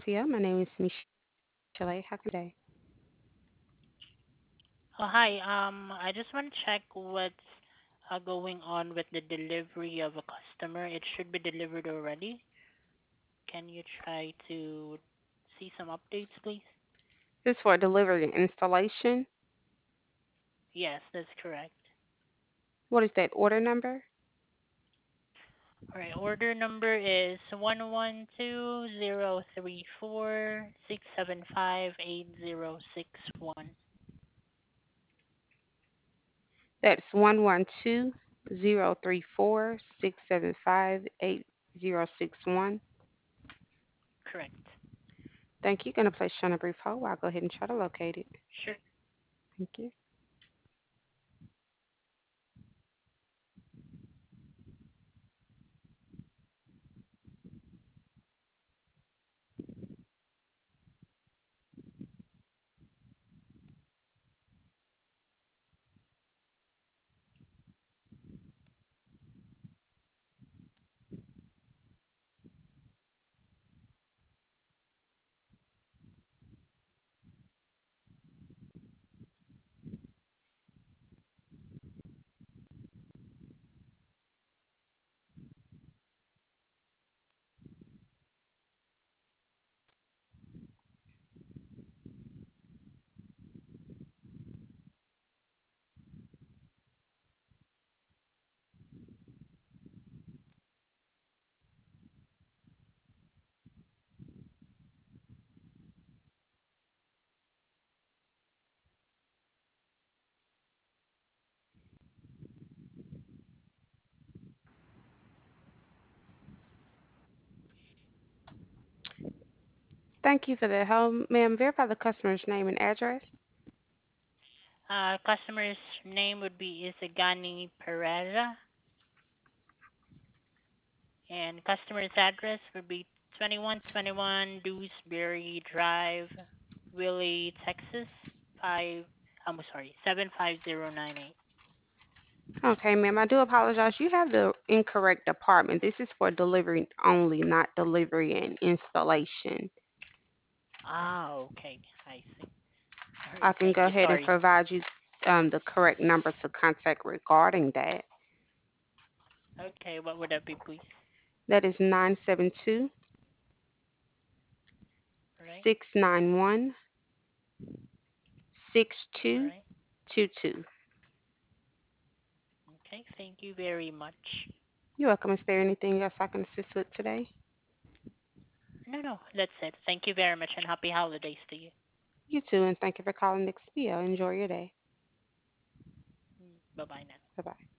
XPO. My name is Michelle. How can I? Oh, hi. I just want to check what's going on with the delivery of a customer. It should be delivered already. Can you try to see some updates, please? This is for delivery and installation. Yes, that's correct. What is that order number? All right, order number is 112-034-675-8061. That's 112-034-675-8061. Correct. Thank you. Gonna place you on a brief hold. I'll go ahead and try to locate it. Sure. Thank you. Thank you for the help, ma'am. Verify the customer's name and address. Customer's name would be Isagani Pereira, and customer's address would be 2121 Dewsbury Drive, Willie, Texas, 5 I'm sorry, 75098. Okay, ma'am. I do apologize. You have the incorrect department. This is for delivery only, not delivery and installation. Ah, okay. I see. All I right, can thank go you. ahead and Sorry. provide you the correct number to contact regarding that. Okay, what would that be, please? That is 972 All right. 691 All right. 6222. Okay, thank you very much. You're welcome. Is there anything else I can assist with today? No, no, that's it. Thank you very much and happy holidays to you. You too, and thank you for calling Expedia. Enjoy your day. Bye bye now. Bye bye.